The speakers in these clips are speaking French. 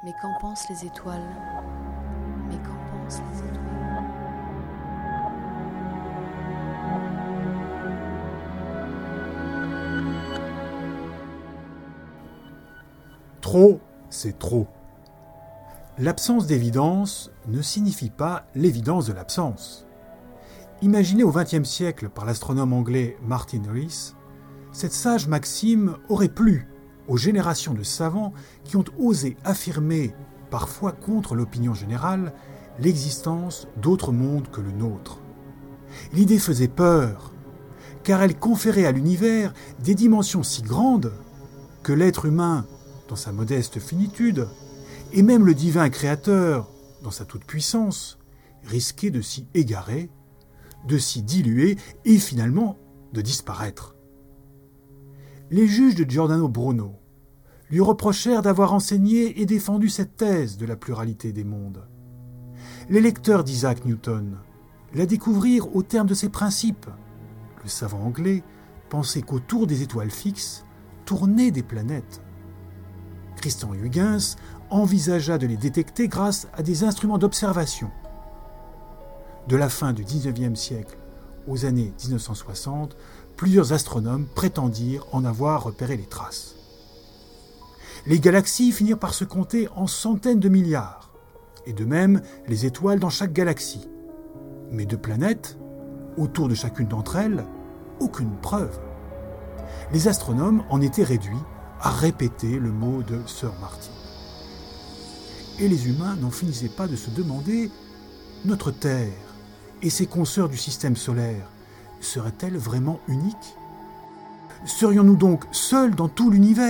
Mais qu'en pensent les étoiles? Mais qu'en pensent les étoiles? Trop, c'est trop. L'absence d'évidence ne signifie pas l'évidence de l'absence. Imaginée au XXe siècle par l'astronome anglais Martin Rees, cette sage maxime aurait plu aux générations de savants qui ont osé affirmer, parfois contre l'opinion générale, l'existence d'autres mondes que le nôtre. L'idée faisait peur, car elle conférait à l'univers des dimensions si grandes que l'être humain, dans sa modeste finitude, et même le divin créateur, dans sa toute-puissance, risquaient de s'y égarer, de s'y diluer et finalement de disparaître. Les juges de Giordano Bruno lui reprochèrent d'avoir enseigné et défendu cette thèse de la pluralité des mondes. Les lecteurs d'Isaac Newton la découvrirent au terme de ses principes. Le savant anglais pensait qu'autour des étoiles fixes tournaient des planètes. Christian Huygens envisagea de les détecter grâce à des instruments d'observation. De la fin du XIXe siècle aux années 1960, plusieurs astronomes prétendirent en avoir repéré les traces. Les galaxies finirent par se compter en centaines de milliards, et de même les étoiles dans chaque galaxie. Mais de planètes, autour de chacune d'entre elles, aucune preuve. Les astronomes en étaient réduits à répéter le mot de Sir Martin. Et les humains n'en finissaient pas de se demander « Notre Terre et ses consoeurs du système solaire seraient-elles vraiment uniques ? Serions-nous donc seuls dans tout l'univers ?»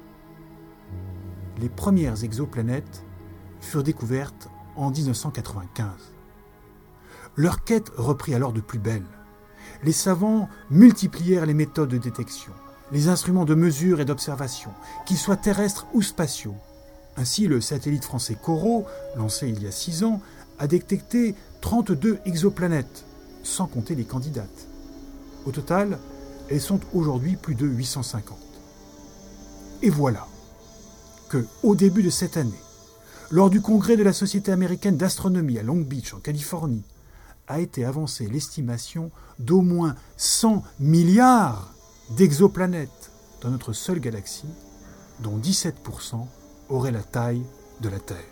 Les premières exoplanètes furent découvertes en 1995. Leur quête reprit alors de plus belle. Les savants multiplièrent les méthodes de détection, les instruments de mesure et d'observation, qu'ils soient terrestres ou spatiaux. Ainsi, le satellite français Corot, lancé il y a 6 ans, a détecté 32 exoplanètes, sans compter les candidates. Au total, elles sont aujourd'hui plus de 850. Et voilà que, au début de cette année, lors du congrès de la Société américaine d'astronomie à Long Beach, en Californie, a été avancée l'estimation d'au moins 100 milliards d'exoplanètes dans notre seule galaxie, dont 17% auraient la taille de la Terre.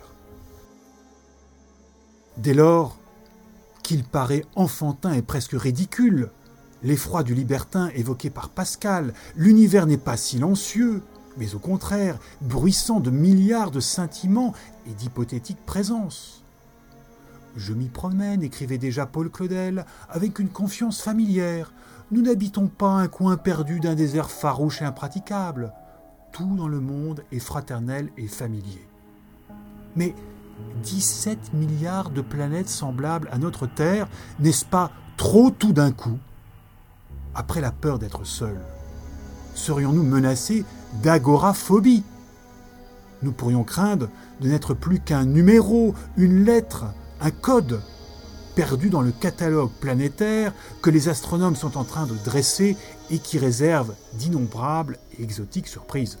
Dès lors qu'il paraît enfantin et presque ridicule, l'effroi du libertin évoqué par Pascal, l'univers n'est pas silencieux, mais au contraire bruissant de milliards de scintillements et d'hypothétiques présences. Je m'y promène, écrivait déjà Paul Claudel, avec une confiance familière. Nous n'habitons pas un coin perdu d'un désert farouche et impraticable. Tout dans le monde est fraternel et familier. Mais 17 milliards de planètes semblables à notre Terre, n'est-ce pas trop tout d'un coup? Après la peur d'être seuls, serions-nous menacés d'agoraphobie? Nous pourrions craindre de n'être plus qu'un numéro, une lettre, un code, perdu dans le catalogue planétaire que les astronomes sont en train de dresser et qui réserve d'innombrables et exotiques surprises.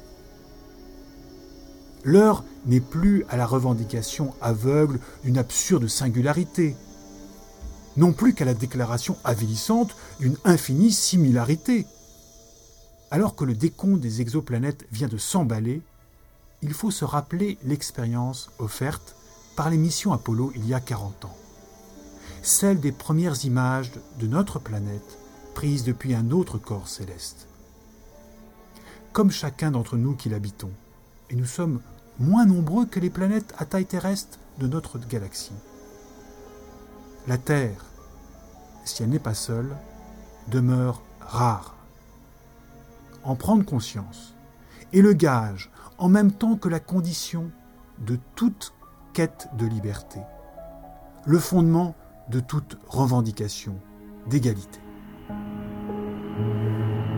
L'heure n'est plus à la revendication aveugle d'une absurde singularité, non plus qu'à la déclaration avilissante d'une infinie similarité. Alors que le décompte des exoplanètes vient de s'emballer, il faut se rappeler l'expérience offerte par les missions Apollo il y a 40 ans. Celle des premières images de notre planète prises depuis un autre corps céleste. Comme chacun d'entre nous qui l'habitons, et nous sommes moins nombreux que les planètes à taille terrestre de notre galaxie. La Terre, si elle n'est pas seule, demeure rare. En prendre conscience est le gage, en même temps que la condition de toute quête de liberté, le fondement de toute revendication d'égalité.